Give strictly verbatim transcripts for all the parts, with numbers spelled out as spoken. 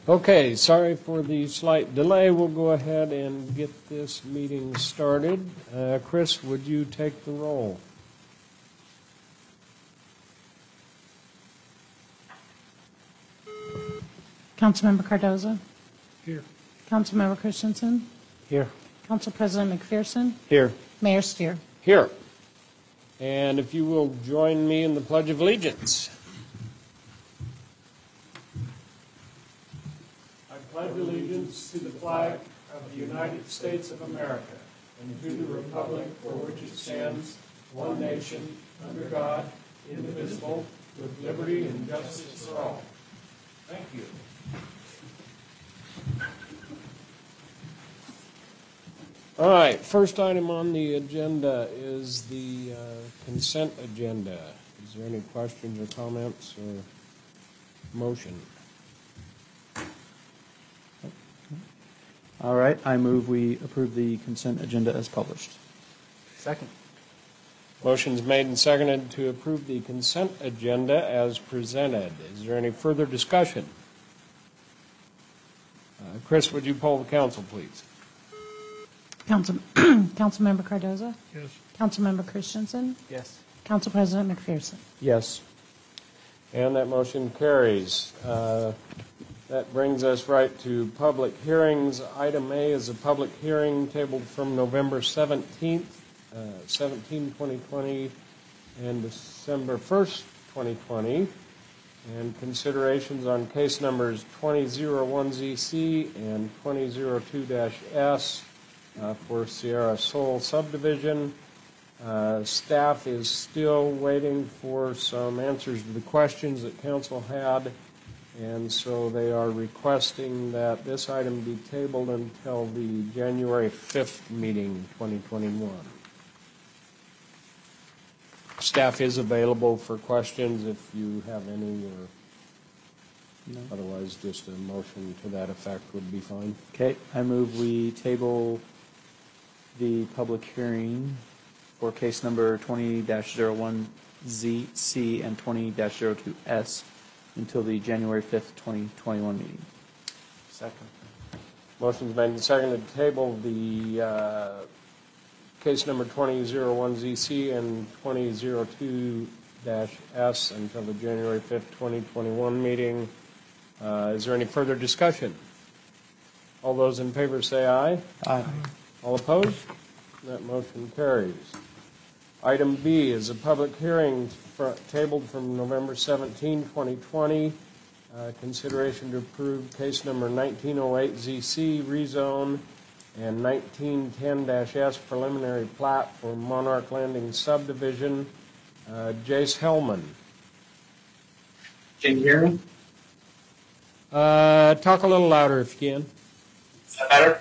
Okay, sorry for the slight delay. We'll go ahead and get this meeting started. Uh, Chris, would you take the roll? Councilmember Cardoza? Here. Councilmember Christensen? Here. Council President McPherson? Here. Mayor Steer? Here. And if you will join me in the Pledge of Allegiance. I pledge allegiance to the flag of the United States of America and to the republic for which it stands, one nation, under God, indivisible, with liberty and justice for all. Thank you. All right, first item on the agenda is the uh, consent agenda. Is there any questions or comments or motion? All right, I move we approve the consent agenda as published. Second. Motion's made and seconded to approve the consent agenda as presented. Is there any further discussion? Uh, Chris, would you poll the council, please? Council, Councilmember Cardoza? Yes. Councilmember Christensen? Yes. Council President McPherson? Yes. And that motion carries. Uh, that brings us right to public hearings. Item A is a public hearing tabled from November seventeenth, uh, seventeen, twenty twenty, and December first, twenty twenty. And considerations on case numbers twenty oh one Z C and twenty oh two S uh, for Sierra Sol subdivision. Uh, staff is still waiting for some answers to the questions that council had, and so they are requesting that this item be tabled until the January fifth meeting, twenty twenty-one. Staff is available for questions if you have any, or no. Otherwise just a motion to that effect would be fine. Okay, I move we table the public hearing for case number twenty dash oh one Z C and twenty dash oh two S until the January fifth, twenty twenty-one meeting. Second. Motion's made and seconded to table the uh, case number twenty oh one Z C and twenty oh two S until the January fifth, twenty twenty-one meeting. Uh, is there any further discussion? All those in favor say aye. Aye. All opposed? That motion carries. Item B is a public hearing for, tabled from November seventeenth, twenty twenty. Uh, consideration to approve case number nineteen oh eight Z C rezone and nineteen ten S preliminary plat for Monarch Landing subdivision. Uh, Jace Hellman. Can you hear me? Uh, talk a little louder if you can. Is that better?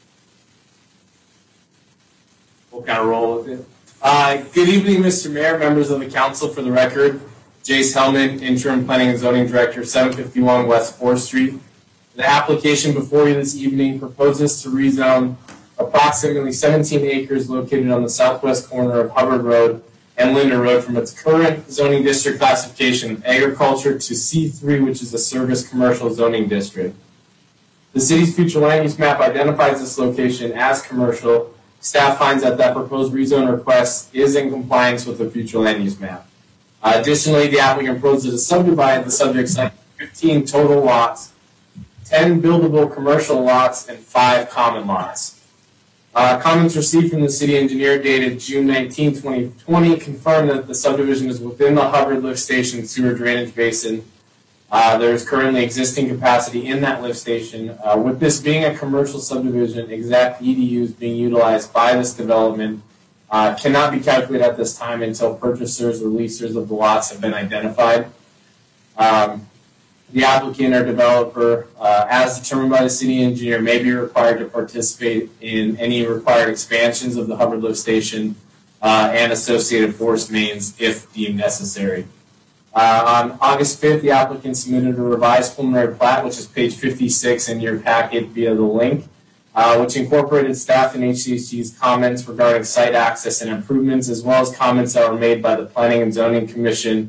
We'll kind of roll with it. Uh, good evening, Mister Mayor, members of the council. For the record, Jace Hellman, Interim Planning and Zoning Director, seven fifty-one West fourth Street. The application before you this evening proposes to rezone approximately seventeen acres located on the southwest corner of Hubbard Road and Linder Road from its current zoning district classification of agriculture to C three, which is a service commercial zoning district. The city's future land use map identifies this location as commercial. Staff finds that that proposed rezone request is in compliance with the future land use map. Uh, additionally, the applicant proposes to subdivide the subject site fifteen total lots, ten buildable commercial lots, and five common lots. Uh, comments received from the city engineer dated June nineteenth, twenty twenty confirm that the subdivision is within the Hubbard Lift Station sewer drainage basin. Uh, there is currently existing capacity in that lift station. Uh, with this being a commercial subdivision, exact E D Us being utilized by this development uh, cannot be calculated at this time until purchasers or leasers of the lots have been identified. Um, the applicant or developer, uh, as determined by the city engineer, may be required to participate in any required expansions of the Hubbard Lift Station uh, and associated force mains if deemed necessary. Uh, on August fifth, the applicant submitted a revised preliminary plat, which is page fifty-six in your packet via the link, uh, which incorporated staff and H C H G's comments regarding site access and improvements, as well as comments that were made by the Planning and Zoning Commission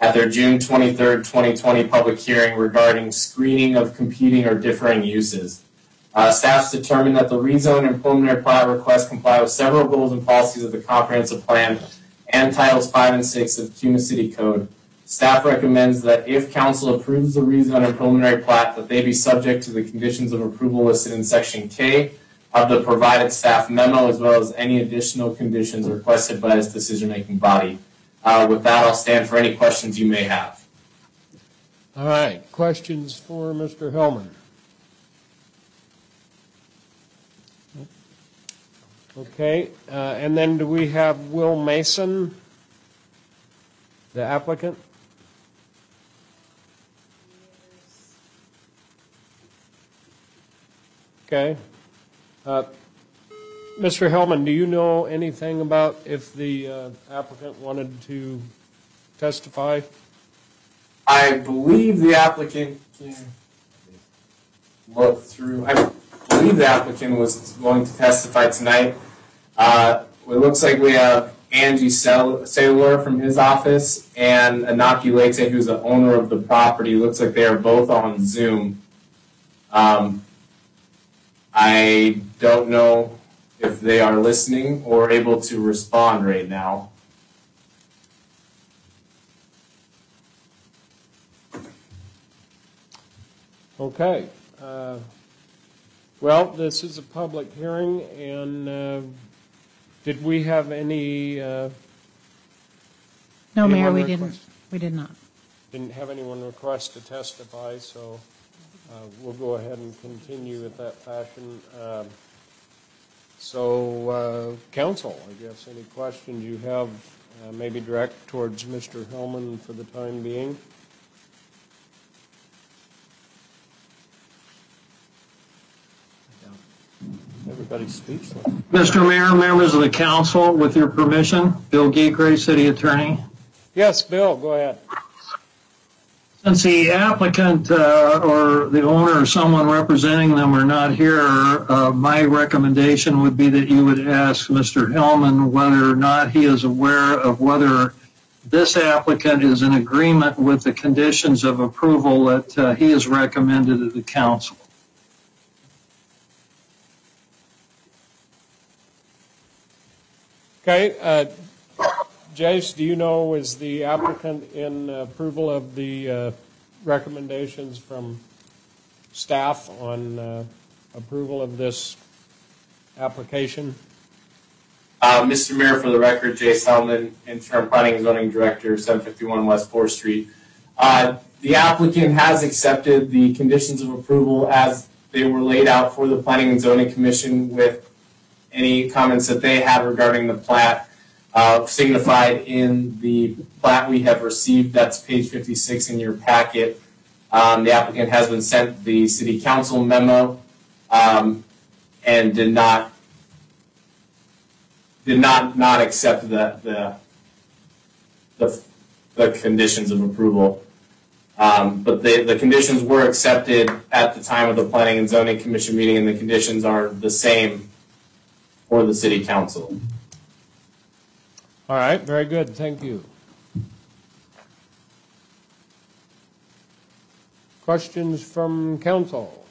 at their June twenty-third, twenty twenty public hearing regarding screening of competing or differing uses. Uh, staff's determined that the rezone and preliminary plat requests comply with several goals and policies of the comprehensive plan and titles five and six of Cuma City Code. Staff recommends that if council approves the rezone and preliminary plat, that they be subject to the conditions of approval listed in section K of the provided staff memo, as well as any additional conditions requested by this decision-making body. Uh, with that, I'll stand for any questions you may have. All right, questions for Mister Hellman? Okay, uh, and then do we have Will Mason, the applicant? Okay. Uh, Mister Hellman, do you know anything about if the uh, applicant wanted to testify? I believe the applicant can look through. I believe the applicant was going to testify tonight. Uh, it looks like we have Angie Saylor from his office and Anaki Leite, who's the owner of the property. Looks like they are both on Zoom. Um, I don't know if they are listening or able to respond right now. Okay. Uh, well, this is a public hearing, and uh, did we have any? Uh, No, Mayor, anyone we request? didn't. We did not. Didn't have anyone request to testify, so uh, we'll go ahead and continue with that fashion. Um, so, uh, council, I guess, any questions you have, uh, maybe direct towards Mister Hellman for the time being? Everybody's speechless. Mister Mayor, members of the council, with your permission, Bill Geekray, City Attorney. Yes, Bill, go ahead. Since the applicant uh, or the owner or someone representing them are not here, uh, my recommendation would be that you would ask Mister Hellman whether or not he is aware of whether this applicant is in agreement with the conditions of approval that uh, he has recommended to the council. Okay, uh, Jace, do you know, is the applicant in approval of the uh, recommendations from staff on uh, approval of this application? Uh, Mister Mayor, for the record, Jace Hellman, Interim Planning and Zoning Director, seven fifty-one West fourth Street. Uh, the applicant has accepted the conditions of approval as they were laid out for the Planning and Zoning Commission, with any comments that they had regarding the plat uh, signified in the plat we have received. That's page fifty-six in your packet. Um, the applicant has been sent the city council memo um, and did not did not not accept the the the, the conditions of approval. Um, but the, the conditions were accepted at the time of the Planning and Zoning Commission meeting, and the conditions are the same for the city council. All right, very good, thank you. Questions from council?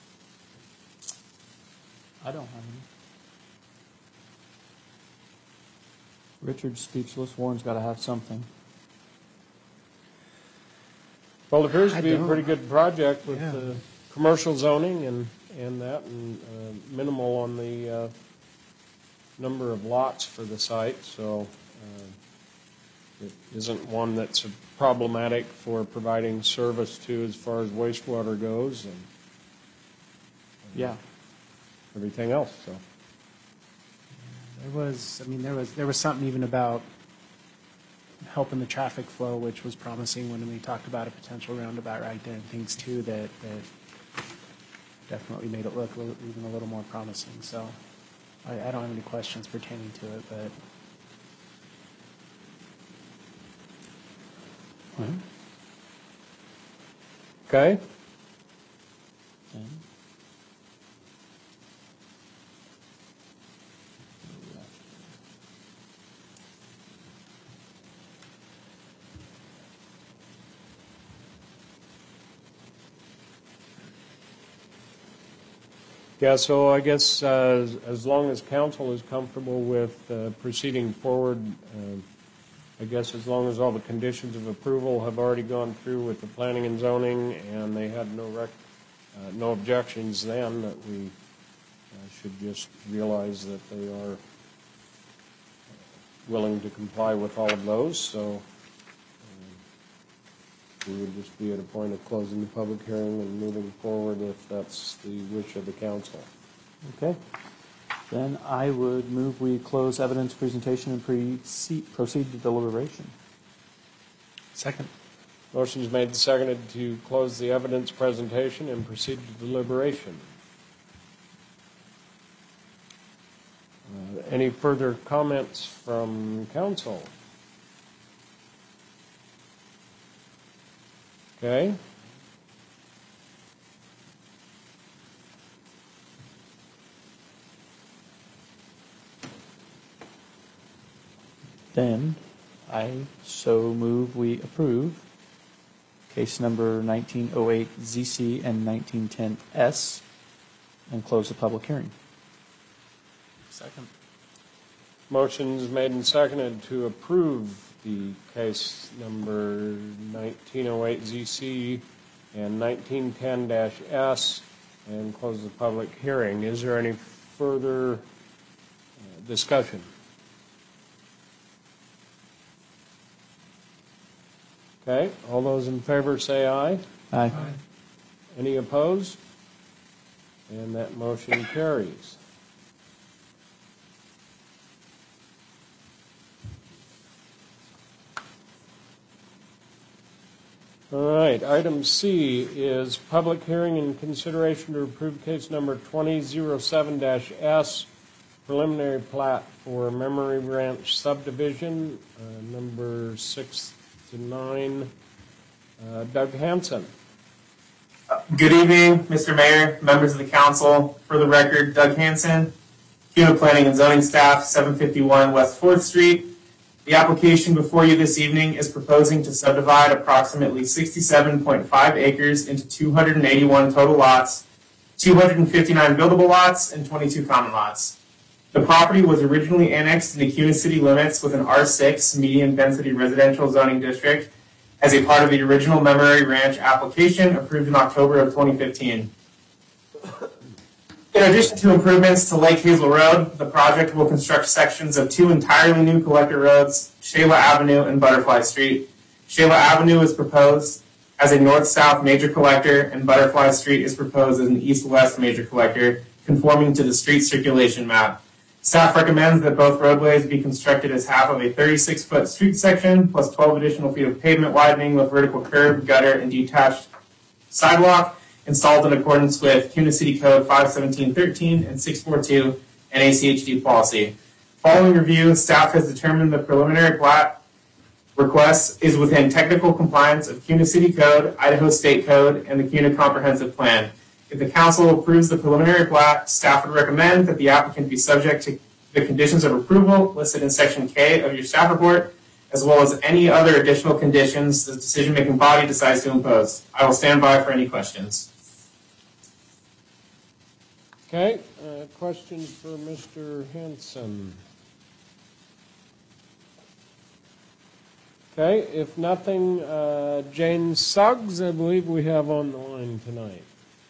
I don't have any. Richard's speechless. Warren's got to have something. Well, it appears to I be a don't. pretty good project with Yeah. the commercial zoning and, and that, and uh, minimal on the uh, number of lots for the site, so uh, it isn't one that's problematic for providing service to as far as wastewater goes and Yeah. everything else, so. There was, I mean, there was, there was something even about helping the traffic flow, which was promising when we talked about a potential roundabout right there, and things too that, that definitely made it look a little, even a little more promising. So I, I don't have any questions pertaining to it, but Okay, Okay. Yeah, so I guess uh, as long as council is comfortable with uh, proceeding forward, uh, I guess as long as all the conditions of approval have already gone through with the planning and zoning and they had no rec, uh, no objections then, that we uh, should just realize that they are willing to comply with all of those. So we would just be at a point of closing the public hearing and moving forward if that's the wish of the council. Okay. Then I would move we close evidence presentation and proceed, proceed to deliberation. Second. Motion is made and seconded to close the evidence presentation and proceed to deliberation. Uh, any further comments from council? Okay. Then I so move we approve case number nineteen oh eight Z C and nineteen ten S and close the public hearing. Second. Motion's made and seconded to approve the case number nineteen oh eight Z C and nineteen ten S and close the public hearing. Is there any further uh, discussion? Okay, all those in favor say aye. Aye. Aye. Any opposed? And that motion carries. All right, item C is public hearing and consideration to approve case number twenty oh seven S, preliminary plat for Memory Ranch subdivision, uh, number six to nine. Uh, Doug Hanson. Good evening, Mister Mayor, members of the council. For the record, Doug Hanson, CUNA Planning and Zoning Staff, seven fifty-one West fourth Street. The application before you this evening is proposing to subdivide approximately sixty-seven point five acres into two hundred eighty-one total lots, two hundred fifty-nine buildable lots, and twenty-two common lots. The property was originally annexed into CUNA city limits with an R six medium density residential zoning district as a part of the original Memory Ranch application approved in October of twenty fifteen. In addition to improvements to Lake Hazel Road, the project will construct sections of two entirely new collector roads, Shayla Avenue and Butterfly Street. Shayla Avenue is proposed as a north-south major collector, and Butterfly Street is proposed as an east-west major collector, conforming to the street circulation map. Staff recommends that both roadways be constructed as half of a thirty-six foot street section, plus twelve additional feet of pavement widening with vertical curb, gutter, and detached sidewalk, installed in accordance with CUNA City Code five seventeen thirteen and six forty-two and A C H D policy. Following review, staff has determined the preliminary plat request is within technical compliance of CUNA City Code, Idaho State Code, and the CUNA Comprehensive Plan. If the council approves the preliminary plat, staff would recommend that the applicant be subject to the conditions of approval listed in section K of your staff report, as well as any other additional conditions the decision-making body decides to impose. I will stand by for any questions. Okay, uh, questions for Mister Hanson? Okay, if nothing, uh, Jane Suggs, I believe we have on the line tonight.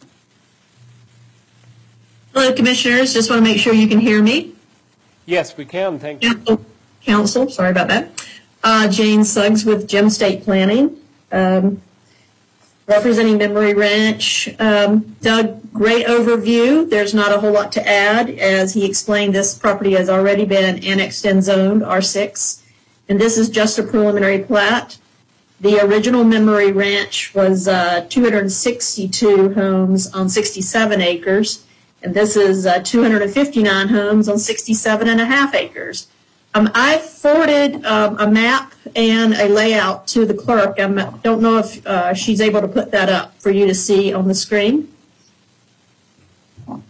Hello, Commissioners. Just want to make sure you can hear me. Yes, we can. Thank you. Council, Council sorry about that. Uh, Jane Suggs with Gem State Planning, um, representing Memory Ranch. Um, Doug, great overview. There's not a whole lot to add. As he explained, this property has already been annexed and zoned R six, and this is just a preliminary plat. The original Memory Ranch was uh, two hundred sixty-two homes on sixty-seven acres, and this is uh, two hundred fifty-nine homes on sixty-seven and a half acres. Um, I forwarded um, a map and a layout to the clerk. I don't know if uh, she's able to put that up for you to see on the screen. Will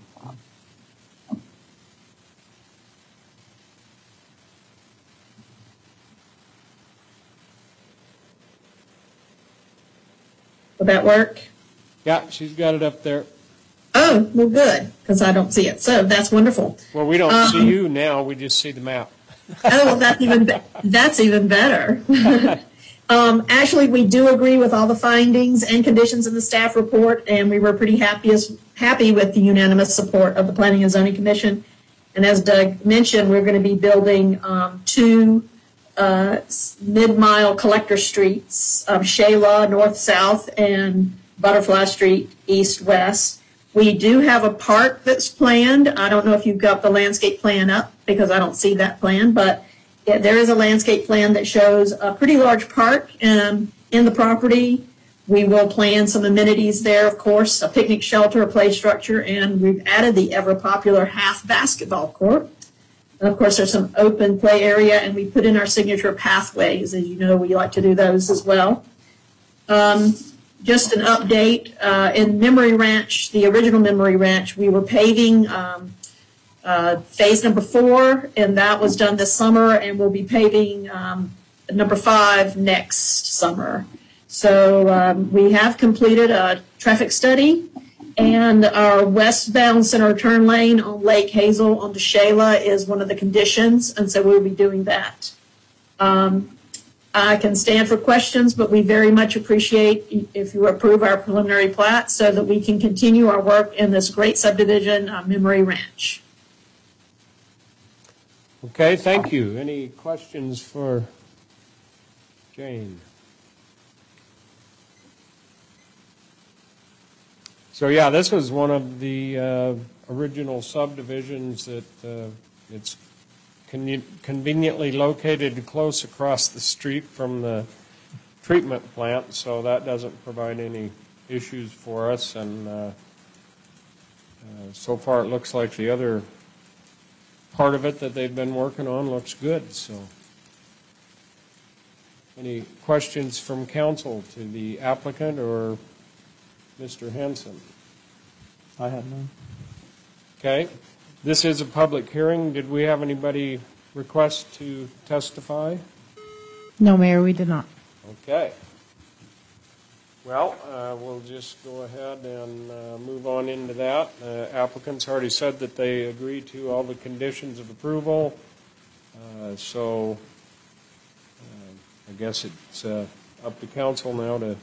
that work? Yeah, she's got it up there. Oh, well, good, because I don't see it. So that's wonderful. Well, we don't Um, see you now, we just see the map. Oh, well, that's even, be- that's even better. Um, actually, we do agree with all the findings and conditions in the staff report, and we were pretty happy, as, happy with the unanimous support of the Planning and Zoning Commission. And as Doug mentioned, we're going to be building um, two uh, mid-mile collector streets, um, Shayla north-south and Butterfly Street east-west. We do have a park that's planned. I don't know if you've got the landscape plan up because I don't see that plan, but yeah, there is a landscape plan that shows a pretty large park um, in the property. We will plan some amenities there, of course, a picnic shelter, a play structure, and we've added the ever-popular half basketball court. And of course, there's some open play area, and we put in our signature pathways. As you know, we like to do those as well. Um, just an update, uh, in Memory Ranch, the original Memory Ranch, we were paving um, Uh, phase number four, and that was done this summer, and we'll be paving um, number five next summer. So um, we have completed a traffic study, and our westbound center turn lane on Lake Hazel onto Shayla is one of the conditions, and so we'll be doing that. Um, I can stand for questions, but we very much appreciate if you approve our preliminary plat so that we can continue our work in this great subdivision, uh, Memory Ranch. Okay, thank you. Any questions for Jane? So yeah, this was one of the uh, original subdivisions that uh, it's con- conveniently located close across the street from the treatment plant, so that doesn't provide any issues for us. And uh, uh, so far, it looks like the other part of it that they've been working on looks good. So, any questions from council to the applicant or Mister Henson? I have none. Okay. This is a public hearing. Did we have anybody request to testify? No, Mayor, we did not. Okay. Well, uh, we'll just go ahead and uh, move on into that. Uh, applicants already said that they agree to all the conditions of approval. Uh, so uh, I guess it's uh, up to council now to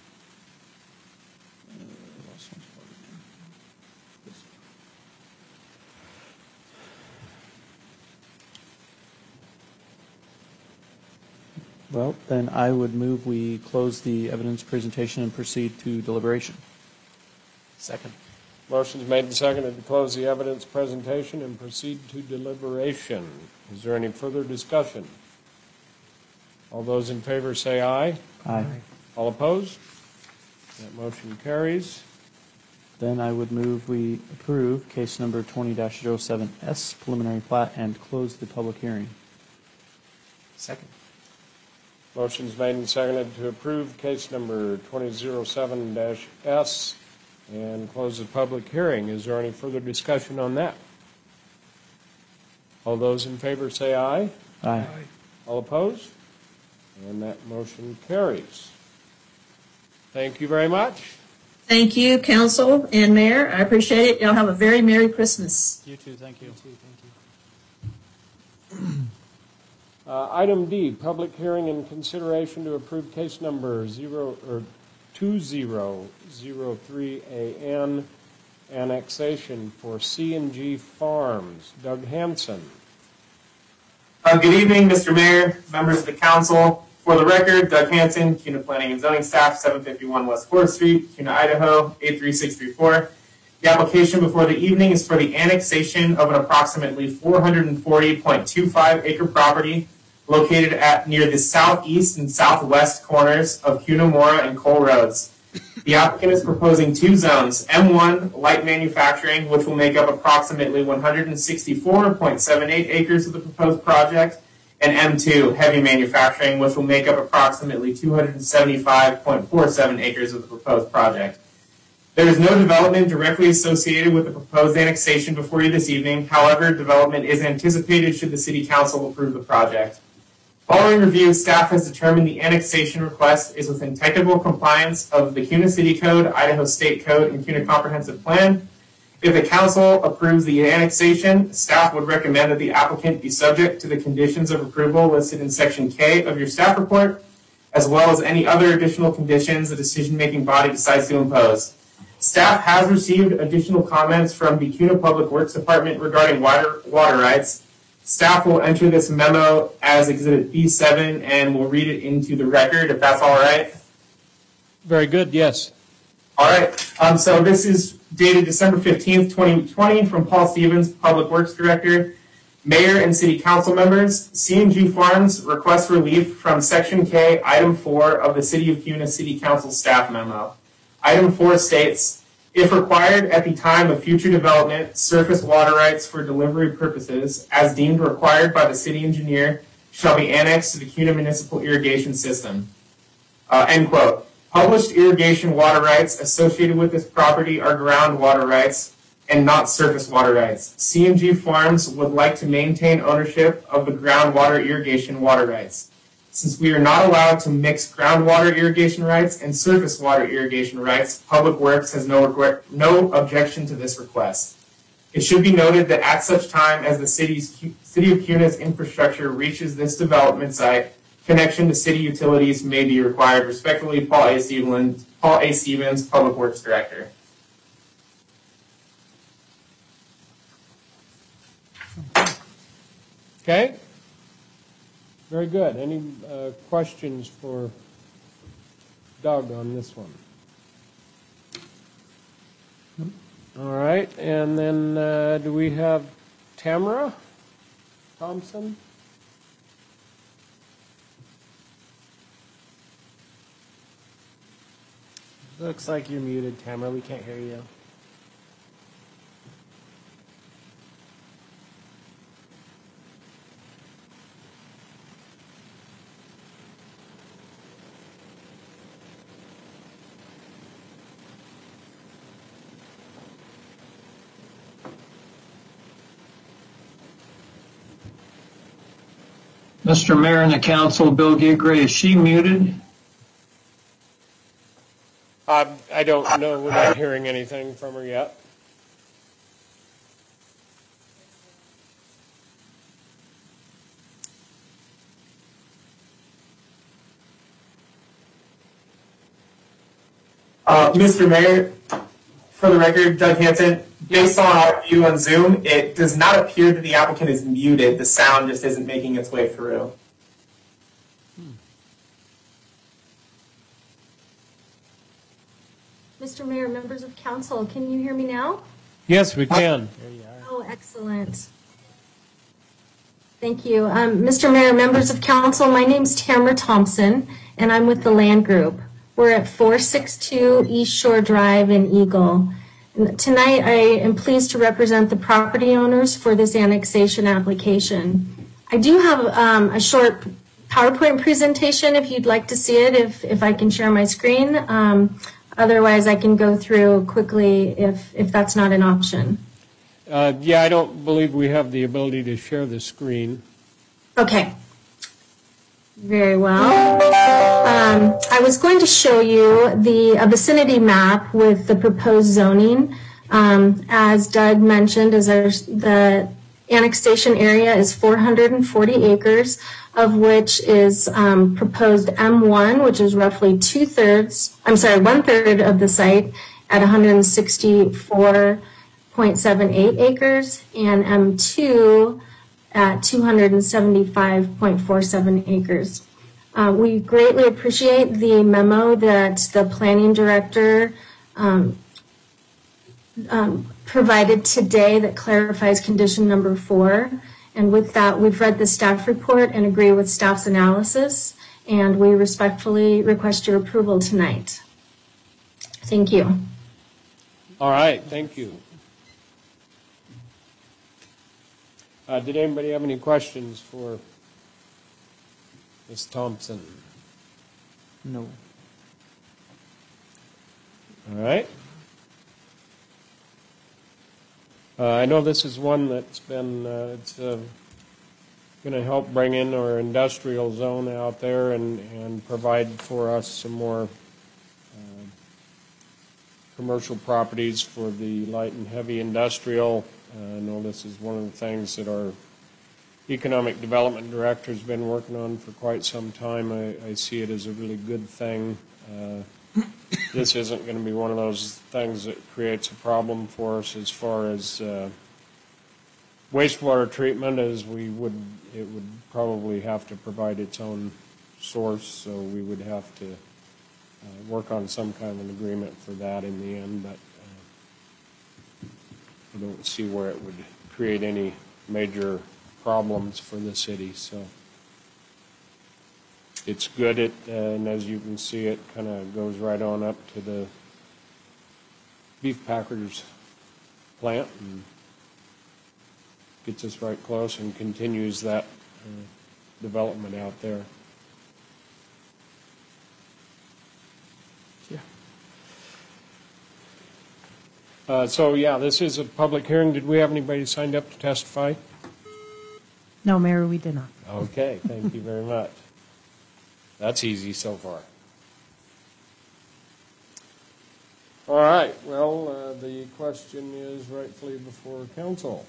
Well, then I would move we close the evidence presentation and proceed to deliberation. Second. Motion's made and seconded to close the evidence presentation and proceed to deliberation. Is there any further discussion? All those in favor say aye. Aye. All opposed? That motion carries. Then I would move we approve case number twenty dash oh seven S preliminary plat and close the public hearing. Second. Motion's made and seconded to approve case number twenty oh seven dash S and close the public hearing. Is there any further discussion on that? All those in favor say aye. Aye. All opposed? And that motion carries. Thank you very much. Thank you, council and mayor. I appreciate it. Y'all have a very Merry Christmas. You too. Thank you. You too. Thank you. Uh, item D, public hearing and consideration to approve case number zero or two zero zero three A N annexation for C and G Farms. Doug Hanson. Uh, good evening, Mister Mayor, members of the council. For the record, Doug Hanson, CUNA Planning and Zoning Staff, seven fifty-one West fourth Street, CUNA, Idaho, eight three six three four. The application before the evening is for the annexation of an approximately four hundred forty point two five acre property located at near the southeast and southwest corners of Cunamora and Cole Roads. The applicant is proposing two zones, M one, light manufacturing, which will make up approximately one hundred sixty-four point seven eight acres of the proposed project, and M two, heavy manufacturing, which will make up approximately two hundred seventy-five point four seven acres of the proposed project. There is no development directly associated with the proposed annexation before you this evening. However, development is anticipated should the City Council approve the project. Following review, staff has determined the annexation request is within technical compliance of the CUNA City Code, Idaho State Code, and CUNA Comprehensive Plan, If the council approves the annexation, staff would recommend that the applicant be subject to the conditions of approval listed in section K of your staff report, as well as any other additional conditions the decision-making body decides to impose. Staff has received additional comments from the CUNA Public Works Department regarding water, water rights. Staff will enter this memo as Exhibit B seven and will read it into the record, if that's all right. Very good, yes. All right, um, so this is dated December fifteenth, twenty twenty, from Paul Stevens, Public Works Director. Mayor and City Council members, C and G Farms request relief from Section K, Item four of the City of CUNA City Council Staff Memo. Item four states, if required at the time of future development, surface water rights for delivery purposes, as deemed required by the city engineer, shall be annexed to the CUNA Municipal Irrigation System. Uh, end quote. Published irrigation water rights associated with this property are groundwater rights and not surface water rights. C and G Farms would like to maintain ownership of the groundwater irrigation water rights. Since we are not allowed to mix groundwater irrigation rights and surface water irrigation rights, Public Works has no, no objection to this request. It should be noted that at such time as the city's, City of CUNA's infrastructure reaches this development site, connection to city utilities may be required. Respectfully, Paul A. Stevens, Paul A. Stevens, Public Works Director. Okay. Very good. Any uh, questions for Doug on this one? All right. And then uh, do we have Tamara Thompson? Looks like you're muted, Tamara. We can't hear you. Mister Mayor and the council, Bill Gigray, is she muted? Uh, I don't know. We're not hearing anything from her yet. Uh, Mister Mayor, for the record, Doug Hanson, based on our view on Zoom, it does not appear that the applicant is muted. The sound just isn't making its way through. Mister Mayor, members of council, can you hear me now? Yes, we can. There you are. Oh, excellent. Thank you. Um, Mister Mayor, members of council, my name's Tamara Thompson, and I'm with the Land Group. We're at four sixty-two East Shore Drive in Eagle. And tonight, I am pleased to represent the property owners for this annexation application. I do have um, a short PowerPoint presentation if you'd like to see it, if, if I can share my screen. Um, otherwise, I can go through quickly if, if that's not an option. Uh, yeah, I don't believe we have the ability to share the screen. Okay. Very well. Um, I was going to show you the a vicinity map with the proposed zoning. Um, as Doug mentioned, as our, the annexation area is four hundred forty acres, of which is um, proposed M one, which is roughly two thirds, I'm sorry, one third of the site at one hundred sixty-four point seven eight acres, and M two at two hundred seventy-five point four seven acres. Uh, we greatly appreciate the memo that the planning director um, um, provided today that clarifies condition number four. And with that, we've read the staff report and agree with staff's analysis, and we respectfully request your approval tonight. Thank you. All right, thank you. Uh, did anybody have any questions for Miz Thompson? No. All right. Uh, I know this is one that's been, uh, it's uh, going to help bring in our industrial zone out there and, and provide for us some more uh, commercial properties for the light and heavy industrial. Uh, I know this is one of the things that our economic development director has been working on for quite some time. I, I see it as a really good thing. Uh, this isn't going to be one of those things that creates a problem for us as far as uh, wastewater treatment, as we would, it would probably have to provide its own source, so we would have to uh, work on some kind of an agreement for that in the end, but uh, I don't see where it would create any major problems for the city. So it's good, it, uh, and as you can see, it kind of goes right on up to the beef packers plant and gets us right close and continues that uh, development out there. Yeah. Uh, so yeah, this is a public hearing. Did we have anybody signed up to testify? No, Mayor, we did not. Okay, thank you very much. That's easy so far. All right, well, uh, the question is rightfully before council.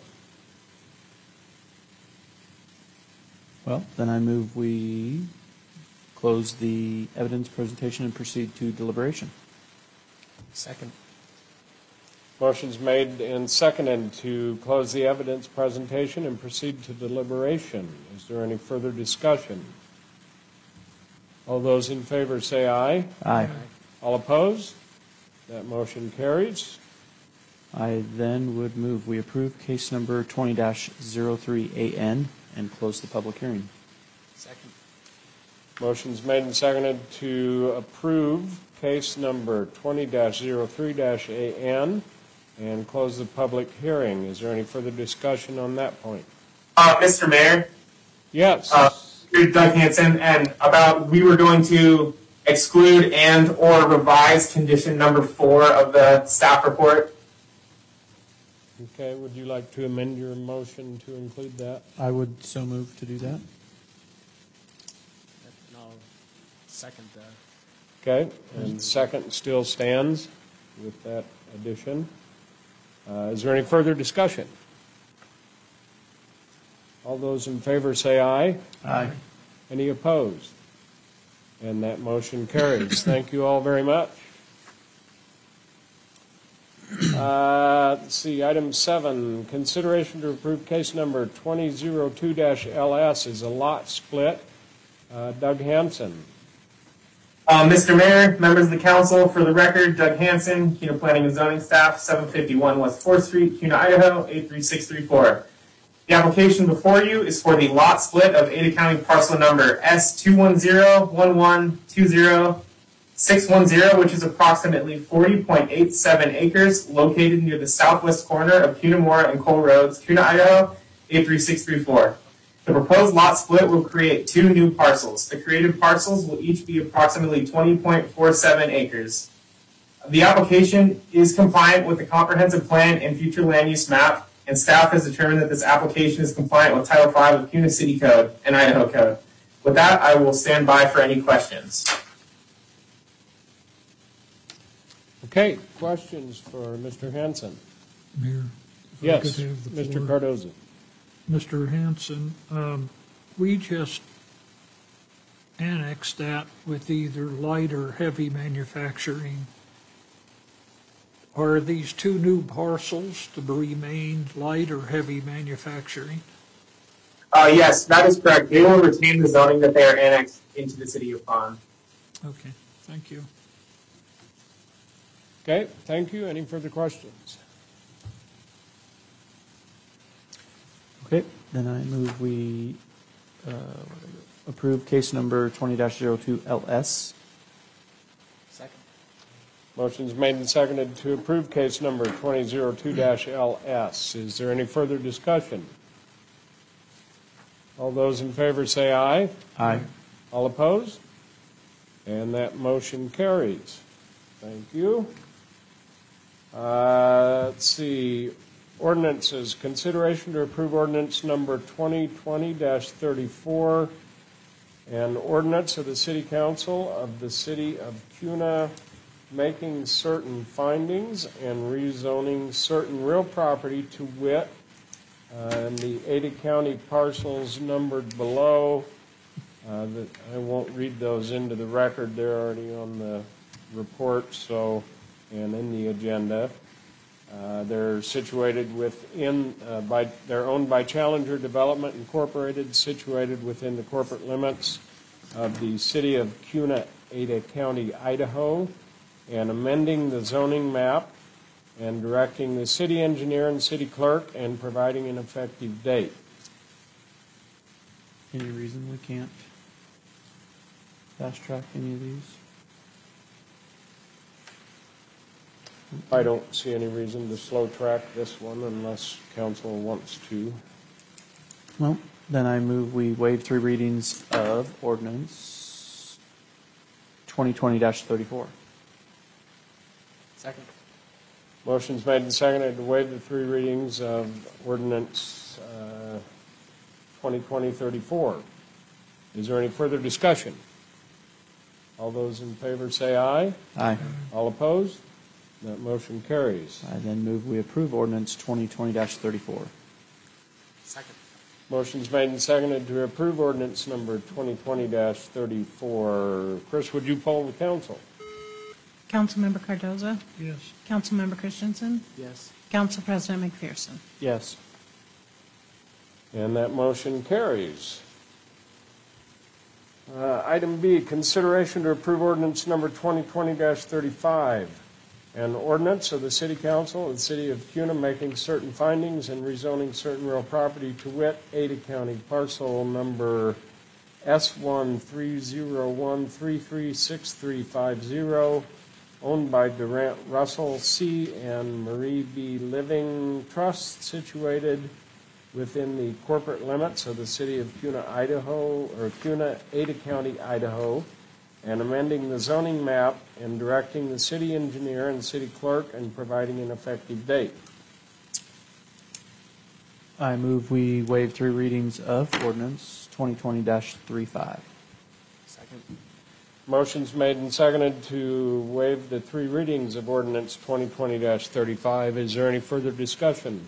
Well, then I move we close the evidence presentation and proceed to deliberation. Second. Motion's made and seconded to close the evidence presentation and proceed to deliberation. Is there any further discussion? All those in favor say aye. Aye. All opposed? That motion carries. I then would move we approve case number twenty dash zero three A N and close the public hearing. Second. Motion's made and seconded to approve case number twenty dash zero three dash A N and close the public hearing. Is there any further discussion on that point? Uh, Mister Mayor, Yes. uh, Doug Hanson, and about we were going to exclude and or revise condition number four of the staff report. Okay, would you like to amend your motion to include that? I would so move to do that. No, second. Uh, Okay, and second still stands with that addition. Uh, is there any further discussion? All those in favor say aye. Aye. Any opposed? And that motion carries. Thank you all very much. Uh, let's see, item seven, consideration to approve case number twenty oh two L S is a lot split. Uh, Doug Hanson. Uh, Mister Mayor, members of the council, for the record, Doug Hanson, CUNA Planning and Zoning Staff, seven fifty-one West fourth Street, CUNA, Idaho, eight three six three four. The application before you is for the lot split of Ada County parcel number S two one zero one one two zero six one zero, which is approximately forty point eight seven acres located near the southwest corner of Cunamora and Cole Roads, CUNA, Idaho, eight three six three four. The proposed lot split will create two new parcels. The created parcels will each be approximately twenty point four seven acres. The application is compliant with the comprehensive plan and future land use map, and staff has determined that this application is compliant with Title five of CUNA City Code and Idaho Code. With that, I will stand by for any questions. Okay, questions for Mister Hanson? Mayor? if I Yes, could have the Mister floor. Cardoza. Mister Hanson, um, we just annexed that with either light or heavy manufacturing. Are these two new parcels to remain light or heavy manufacturing? Uh, yes, that is correct. They will retain the zoning that they are annexed into the city of Pond. Okay, thank you. Okay, thank you. Any further questions? Okay, then I move we uh, approve case number twenty dash zero two L S. second. Motion's made and seconded to approve case number twenty oh two L S. Is there any further discussion? All those in favor say aye. Aye. All opposed? And that motion carries. Thank you. Uh, let's see. Ordinances. Consideration to approve ordinance number twenty twenty dash thirty-four, an ordinance of the City Council of the City of Cuna, making certain findings and rezoning certain real property to wit, uh, and the Ada County parcels numbered below. Uh, that I won't read those into the record. They're already on the report, so, and in the agenda. Uh, they're situated within, uh, by, they're owned by Challenger Development Incorporated, situated within the corporate limits of the city of Kuna, Ada County, Idaho, and amending the zoning map and directing the city engineer and city clerk and providing an effective date. Any reason we can't fast track any of these? I don't see any reason to slow track this one unless council wants to. Well, then I move we waive three readings of ordinance twenty twenty dash thirty-four. Second. Motion's made and seconded to waive the three readings of ordinance uh, twenty twenty thirty-four. Is there any further discussion? All those in favor say aye. Aye. All opposed? That motion carries. I then move we approve ordinance twenty twenty dash thirty-four. Second. Motion's made and seconded to approve ordinance number twenty twenty dash thirty-four. Chris, would you poll the council? Councilmember Cardoza? Yes. Councilmember Christensen? Yes. Council President McPherson? Yes. And that motion carries. Uh, item B, consideration to approve ordinance number twenty twenty dash thirty-five. An ordinance of the City Council of the City of Kuna making certain findings and rezoning certain real property to wit, Ada County parcel number S one three zero one three three six three five zero, owned by Durant Russell C. and Marie B. Living Trust, situated within the corporate limits of the City of Kuna, Idaho, or Kuna, Ada County, Idaho, and amending the zoning map and directing the city engineer and city clerk and providing an effective date. I move we waive three readings of ordinance twenty twenty dash thirty-five. Second. Motion's made and seconded to waive the three readings of ordinance twenty twenty dash thirty-five. Is there any further discussion?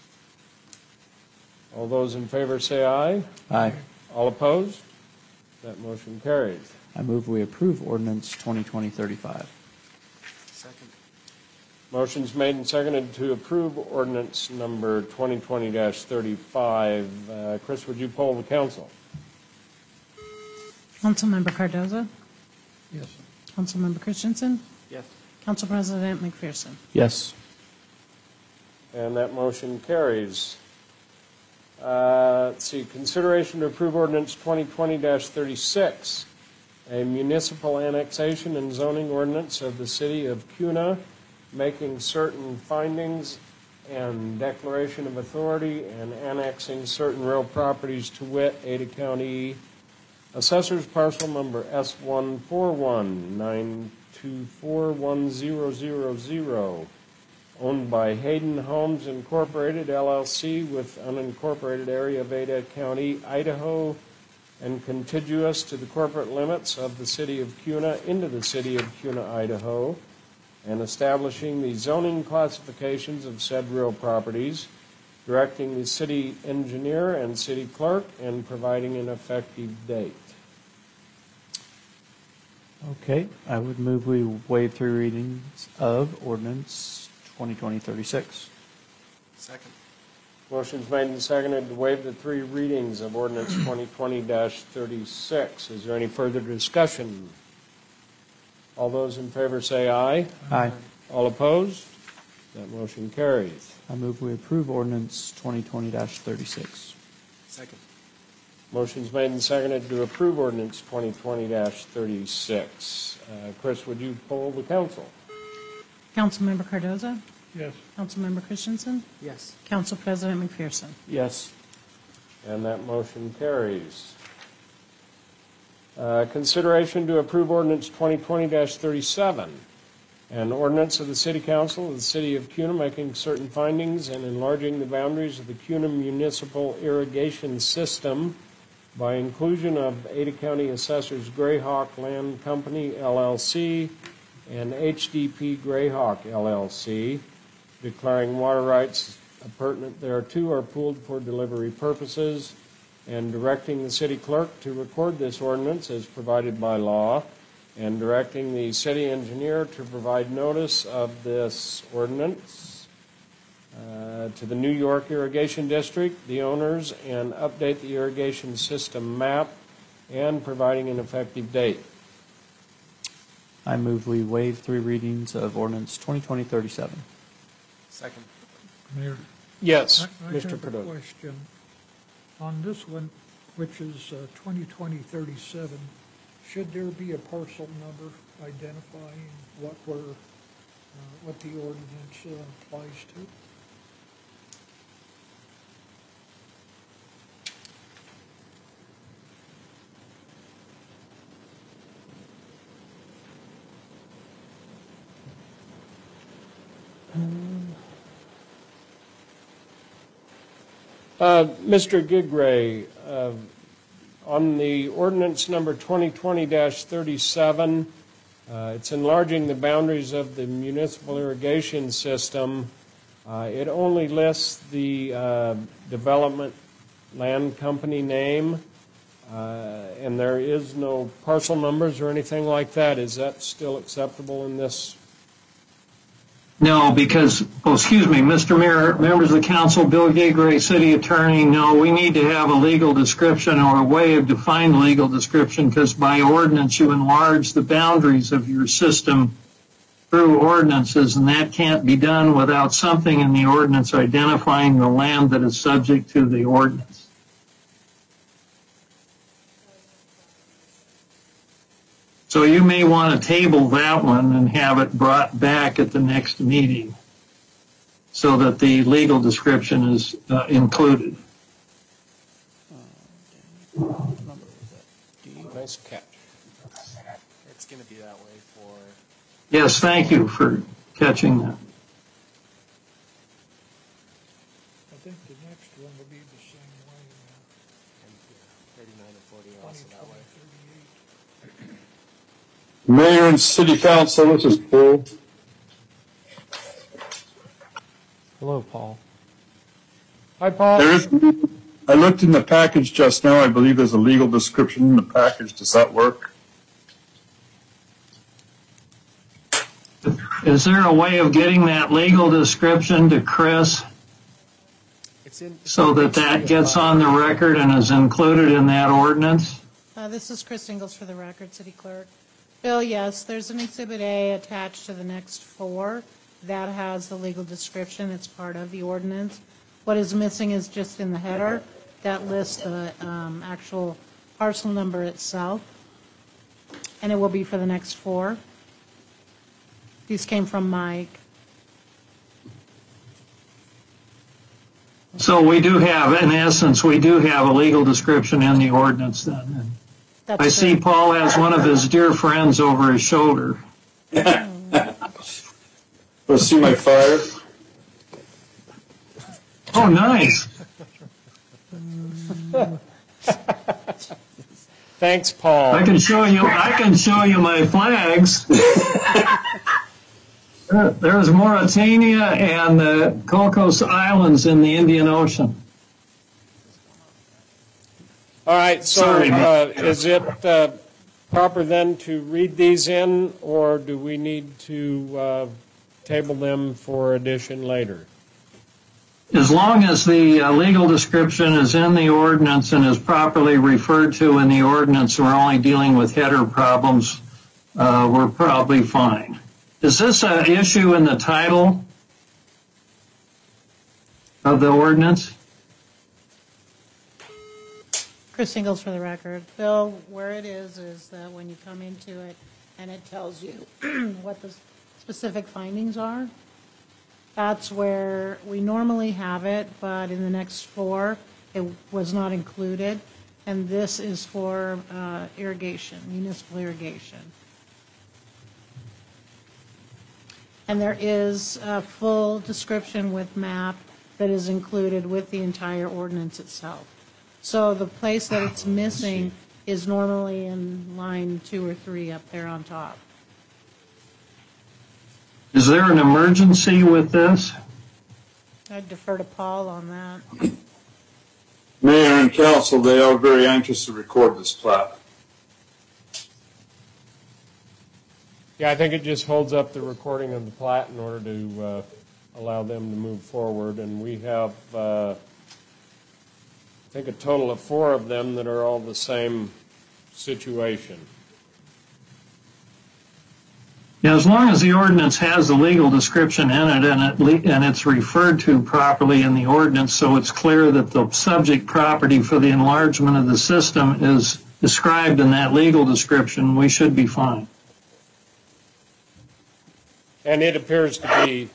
All those in favor say aye. Aye. All opposed? That motion carries. I move we approve ordinance twenty twenty thirty-five. Second. Motion's made and seconded to approve ordinance number twenty twenty dash thirty-five. Uh, Chris, would you poll the council? Councilmember Cardoza? Yes. Councilmember Christensen? Yes. Council President McPherson? Yes. And that motion carries. Uh, let's see, consideration to approve ordinance twenty twenty dash thirty-six, a municipal annexation and zoning ordinance of the City of Kuna, making certain findings and declaration of authority and annexing certain real properties to wit, Ada County Assessor's Parcel Number S one four one nine two four one zero zero zero, owned by Hayden Homes Incorporated, L L C, with unincorporated area of Ada County, Idaho, and contiguous to the corporate limits of the City of Kuna into the City of Kuna, Idaho, and establishing the zoning classifications of said real properties, directing the city engineer and city clerk, and providing an effective date. Okay, I would move we waive three readings of ordinance twenty twenty thirty-six. Second. Motion's made and seconded to waive the three readings of ordinance twenty twenty dash thirty-six. Is there any further discussion? All those in favor say aye. Aye. All opposed? That motion carries. I move we approve ordinance twenty twenty dash thirty-six. Second. Motion's made and seconded to approve ordinance twenty twenty dash thirty-six. Uh, Chris, would you poll the council? Councilmember Cardoza? Yes. Councilmember Christensen? Yes. Council President McPherson? Yes. And that motion carries. Uh, consideration to approve ordinance twenty twenty dash thirty-seven, an ordinance of the City Council of the City of Kuna making certain findings and enlarging the boundaries of the Kuna Municipal Irrigation System by inclusion of Ada County Assessors Grayhawk Land Company, L L C, and H D P Greyhawk L L C, declaring water rights appurtenant thereto are pooled for delivery purposes, and directing the city clerk to record this ordinance as provided by law, and directing the city engineer to provide notice of this ordinance uh, to the New York Irrigation District, the owners, and update the irrigation system map, and providing an effective date. I move we waive three readings of ordinance twenty twenty thirty-seven. Second. Mayor, Yes, I I Mister have a Cardozo. question. On this one, which is uh, twenty twenty thirty-seven, should there be a parcel number identifying what we're, uh, what the ordinance uh, applies to? Uh, Mister Gigray, uh, on the ordinance number twenty twenty thirty-seven, uh, it's enlarging the boundaries of the municipal irrigation system. Uh, it only lists the uh, development land company name, uh, and there is no parcel numbers or anything like that. Is that still acceptable in this? No, because, oh, excuse me, Mister Mayor, members of the council, Bill Gigray, city attorney, no, we need to have a legal description or a way of defined legal description, because by ordinance you enlarge the boundaries of your system through ordinances, and that can't be done without something in the ordinance identifying the land that is subject to the ordinance. So you may want to table that one and have it brought back at the next meeting so that the legal description is uh, included. Nice catch. It's going to be that way for. Yes, thank you for catching that. I think the next one will be the same way. thirty-nine and forty are also that way. Mayor and City Council, this is Paul. Hello, Paul. Hi, Paul. There is, I looked in the package just now. I believe there's a legal description in the package. Does that work? Is there a way of getting that legal description to Chris It's in. so that that gets on the record and is included in that ordinance? Uh, This is Chris Ingles for the record, City Clerk. Bill, yes, there's an Exhibit A attached to the next four that has the legal description. It's part of the ordinance. What is missing is just in the header that lists the um, actual parcel number itself, and it will be for the next four. These came from Mike. So we do have, in essence, we do have a legal description in the ordinance then. That's I see correct. Paul has one of his dear friends over his shoulder. Want to see my fire? Oh, nice. Thanks, Paul. I can show you, I can show you my flags. There- There's Mauritania and the Cocos Islands in the Indian Ocean. All right, so Sorry. uh, is it uh, proper then to read these in, or do we need to uh, table them for addition later? As long as the uh, legal description is in the ordinance and is properly referred to in the ordinance, we're only dealing with header problems, uh, we're probably fine. Is this an issue in the title of the ordinance? Chris Ingles for the record. Bill, where it is, is that when you come into it and it tells you what the specific findings are, that's where we normally have it, but in the next four, it was not included. And this is for uh, irrigation, municipal irrigation. And there is a full description with map that is included with the entire ordinance itself. So the place that it's missing is normally in line two or three up there on top. Is there an emergency with this? I'd defer to Paul on that. Mayor and council, they are very anxious to record this plat. Yeah, I think it just holds up the recording of the plat in order to uh, allow them to move forward. And we have, uh, I think, a total of four of them that are all the same situation. Yeah, as long as the ordinance has the legal description in it and, it le- and it's referred to properly in the ordinance, so it's clear that the subject property for the enlargement of the system is described in that legal description, we should be fine. And it appears to be.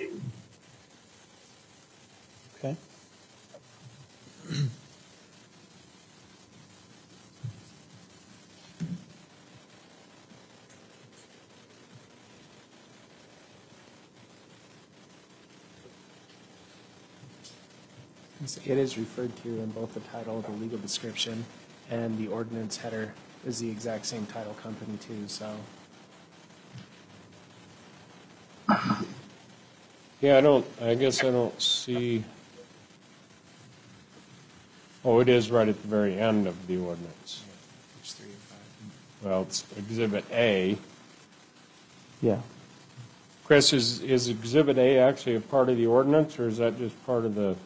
Okay. It is referred to in both the title, the legal description, and the ordinance header is the exact same title company too, so. Yeah, I don't, I guess I don't see. Oh, it is right at the very end of the ordinance. Page three and five. Well, it's Exhibit A. Yeah. Chris, is, is Exhibit A actually a part of the ordinance, or is that just part of the?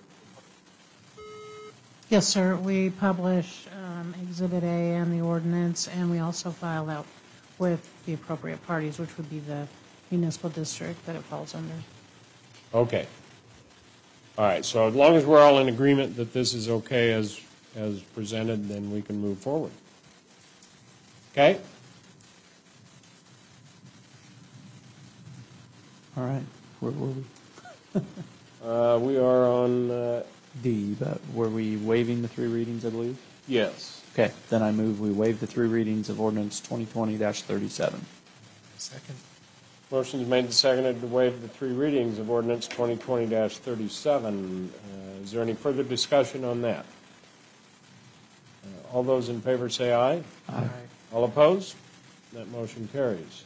Yes, sir. We publish um, Exhibit A and the ordinance, and we also file that with the appropriate parties, which would be the municipal district that it falls under. Okay. All right, so as long as we're all in agreement that this is okay as, as presented, then we can move forward. Okay? All right. Where were we? Uh, we are on, uh, D, but were we waiving the three readings, I believe? yes. Okay, then I move we waive the three readings of ordinance twenty twenty dash thirty-seven. Second. Motion is made and seconded to waive the three readings of ordinance twenty twenty dash thirty-seven. Uh, is there any further discussion on that? Uh, all those in favor say aye. Aye. All opposed? That motion carries.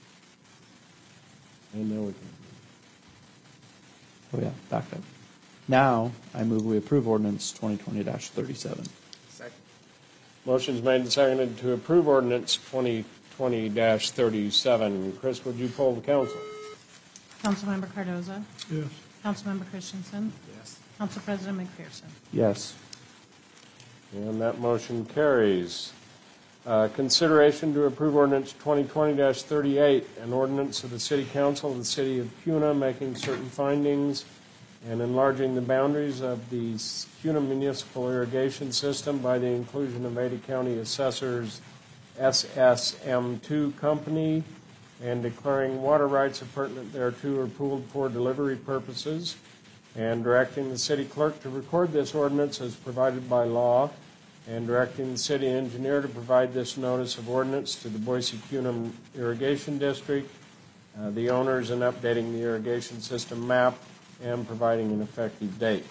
And now we can. Oh yeah, back up. Now, I move we approve ordinance twenty twenty dash thirty-seven. Second. Motion is made and seconded to approve ordinance twenty twenty dash thirty-seven. Chris, would you poll the council? Councilmember Cardoza? Yes. Councilmember Christensen? Yes. Council President McPherson? Yes. And that motion carries. Uh, consideration to approve ordinance twenty twenty dash thirty-eight, an ordinance of the City Council of the City of Kuna making certain findings and enlarging the boundaries of the Kuna Municipal Irrigation System by the inclusion of Ada County Assessor's S S M two Company and declaring water rights appurtenant thereto are pooled for delivery purposes, and directing the city clerk to record this ordinance as provided by law, and directing the city engineer to provide this notice of ordinance to the Boise Kuna Irrigation District, uh, the owners, and updating the irrigation system map and providing an effective date.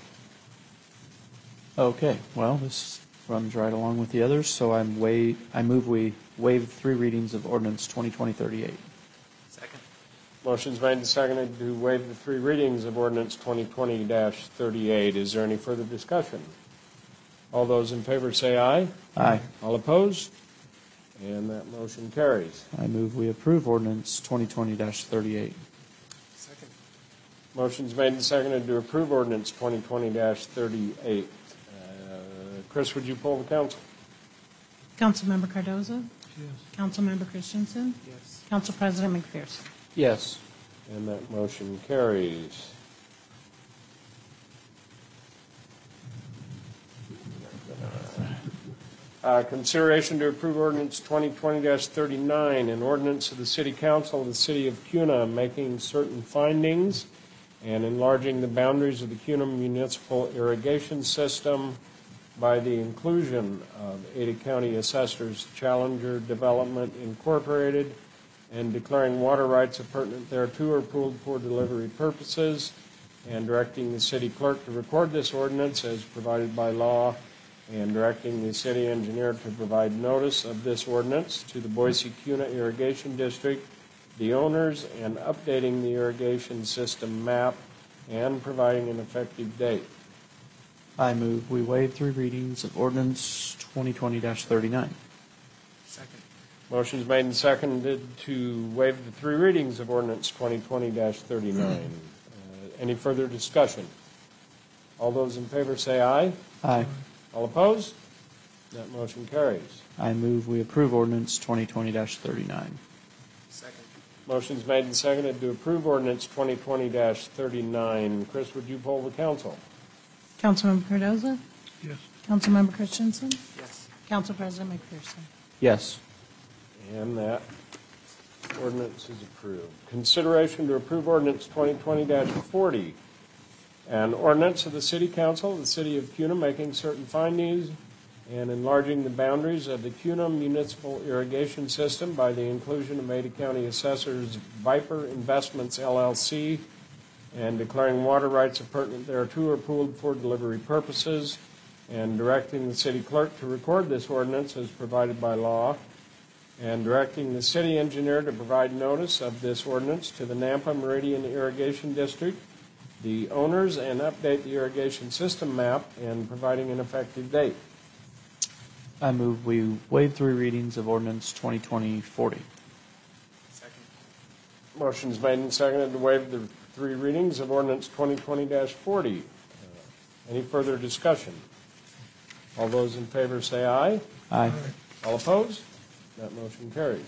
Okay, well, this runs right along with the others, so I'm wa- I move we waive three readings of ordinance twenty twenty thirty-eight. Second. Motion's made and seconded to waive the three readings of ordinance twenty twenty dash thirty-eight. Is there any further discussion? All those in favor say aye. Aye. All opposed? And that motion carries. I move we approve ordinance twenty twenty dash thirty-eight. Second. Motion's made and seconded to approve ordinance twenty twenty dash thirty-eight. Uh, Chris, would you poll the council? Councilmember Cardoza? Yes. Councilmember Christensen? Yes. Council President McPherson? Yes. And that motion carries. Uh, consideration to approve ordinance twenty twenty dash thirty-nine, an ordinance of the City Council of the City of Kuna making certain findings and enlarging the boundaries of the Kuna Municipal Irrigation System by the inclusion of Ada County Assessor's Challenger Development Incorporated and declaring water rights appurtenant thereto are pooled for delivery purposes, and directing the city clerk to record this ordinance as provided by law, and directing the city engineer to provide notice of this ordinance to the Boise Kuna Irrigation District the owners and updating the irrigation system map and providing an effective date. I move we waive three readings of ordinance twenty twenty dash thirty-nine. Second. Motion's made and seconded to waive the three readings of ordinance twenty twenty dash thirty-nine. Uh, any further discussion? All those in favor say aye. Aye. All opposed? That motion carries. I move we approve ordinance twenty twenty dash thirty-nine. Second. Motion's made and seconded to approve ordinance twenty twenty dash thirty-nine. Chris, would you poll the council? Councilmember Cardoza? Yes. Councilmember Christensen? Yes. Council President McPherson? Yes. And that ordinance is approved. Consideration to approve ordinance twenty twenty dash forty. An ordinance of the City Council of the City of Cuna making certain findings and enlarging the boundaries of the Cuna Municipal Irrigation System by the inclusion of Ada County Assessor's Viper Investments L L C and declaring water rights appurtenant thereto are pooled for delivery purposes and directing the city clerk to record this ordinance as provided by law and directing the city engineer to provide notice of this ordinance to the Nampa Meridian Irrigation District, the owners, and update the irrigation system map and providing an effective date. I move we waive three readings of ordinance twenty twenty forty. Second. Motion's made and seconded to waive the three readings of ordinance twenty twenty dash forty. Uh, any further discussion? All those in favor say aye. Aye. All opposed? That motion carries.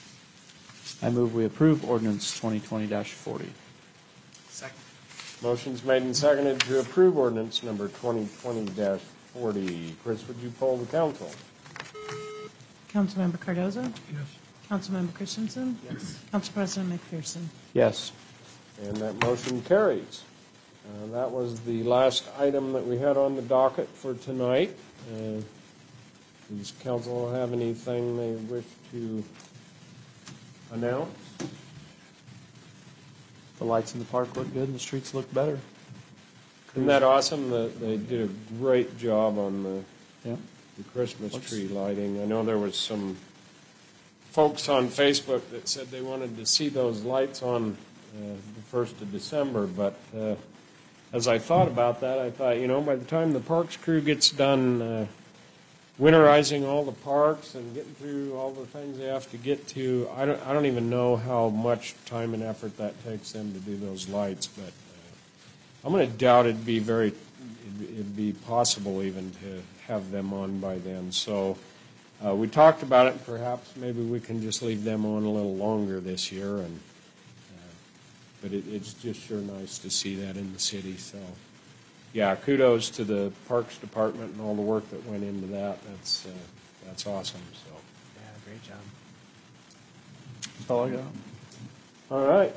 I move we approve ordinance twenty twenty dash forty. Second. Motion's made and seconded to approve ordinance number twenty twenty dash forty. Chris, would you poll the council? Councilmember Cardoza? Yes. Councilmember Christensen? Yes. Council President McPherson? Yes. And that motion carries. Uh, that was the last item that we had on the docket for tonight. Uh, does council have anything they wish to announce? The lights in the park look good and the streets look better. Isn't that awesome? The, they did a great job on the, Yep. the Christmas Looks- tree lighting. I know there was some folks on Facebook that said they wanted to see those lights on uh, the first of December, but uh, as I thought about that, I thought, you know, by the time the parks crew gets done uh, winterizing all the parks and getting through all the things they have to get to, I don't, I don't even know how much time and effort that takes them to do those lights, but uh, I'm going to doubt it'd be very, it'd, it'd be possible even to have them on by then. So uh, we talked about it. Perhaps maybe we can just leave them on a little longer this year, and uh, but it, it's just sure nice to see that in the city. So yeah, kudos to the Parks Department and all the work that went into that. That's uh, that's awesome. So Yeah, great job. That's all I got. all right.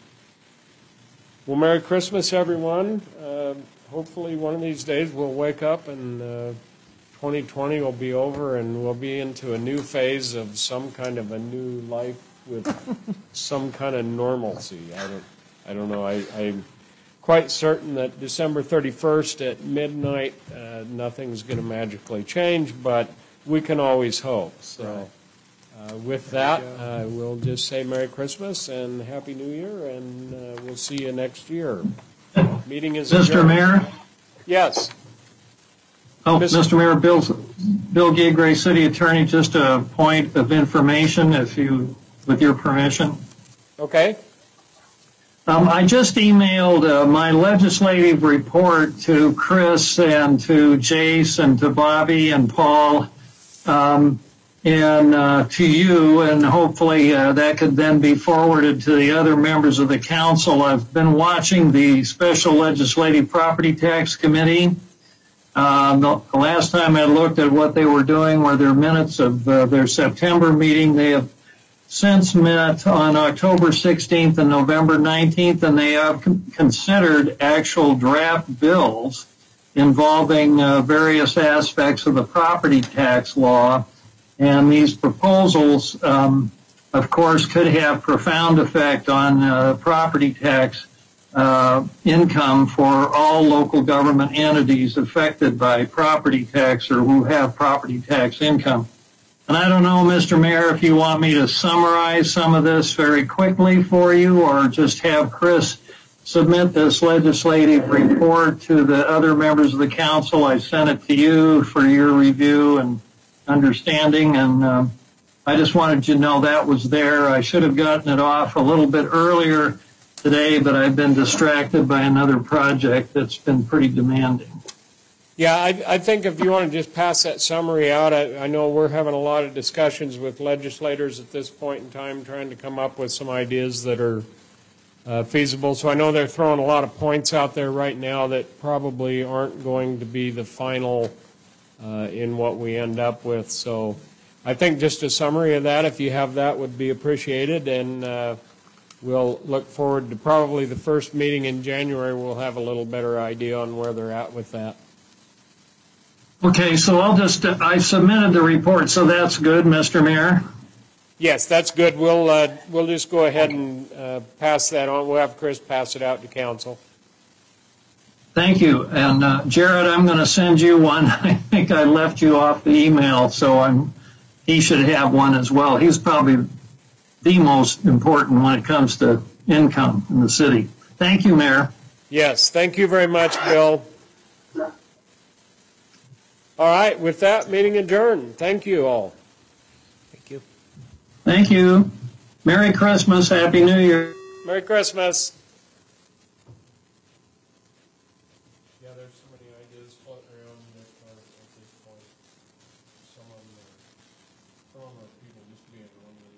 Well, Merry Christmas, everyone. Uh, hopefully one of these days we'll wake up and uh, twenty twenty will be over and we'll be into a new phase of some kind of a new life with some kind of normalcy. I don't, I don't know. I, I'm quite certain that December thirty-first at midnight, uh, nothing's going to magically change, but we can always hope. So uh, with that, uh, we'll just say Merry Christmas and Happy New Year, and uh, we'll see you next year. Meeting is Mister adjourned. Mayor? Yes. Oh, Mister Mister Mayor, Bill, Bill Gay, City Attorney, just a point of information, if you, with your permission. Okay. Um, I just emailed uh, my legislative report to Chris and to Jace and to Bobby and Paul, um, and uh, to you, and hopefully uh, that could then be forwarded to the other members of the council. I've been watching the Special Legislative Property Tax Committee. Um, the last time I looked at what they were doing were their minutes of uh, their September meeting. They have since met on October sixteenth and November nineteenth, and they have con- considered actual draft bills involving uh, various aspects of the property tax law. And these proposals, um, of course, could have profound effect on uh, property tax uh, income for all local government entities affected by property tax or who have property tax income. And I don't know, Mister Mayor, if you want me to summarize some of this very quickly for you or just have Chris submit this legislative report to the other members of the council. I sent it to you for your review and understanding, and um, I just wanted you to know that was there. I should have gotten it off a little bit earlier today, but I've been distracted by another project that's been pretty demanding. Yeah, I, I think if you want to just pass that summary out, I, I know we're having a lot of discussions with legislators at this point in time, trying to come up with some ideas that are uh, feasible. So I know they're throwing a lot of points out there right now that probably aren't going to be the final uh, in what we end up with. So I think just a summary of that, if you have that, would be appreciated. And uh, we'll look forward to probably the first meeting in January. We'll have a little better idea on where they're at with that. Okay, so I'll just, uh, I submitted the report, so that's good, Mister Mayor. Yes, that's good. We'll uh, we'll just go ahead and uh, pass that on. We'll have Chris pass it out to council. Thank you. And uh, Jared, I'm going to send you one. I think I left you off the email, so I'm. He should have one as well. He's probably the most important when it comes to income in the city. Thank you, Mayor. Yes, thank you very much, Bill. All right, with that, meeting adjourned. Thank you all. Thank you. Thank you. Merry Christmas. Happy New Year. Merry Christmas. Yeah, there's so many ideas floating around in this part at this point. Some of them are, some of them are people just being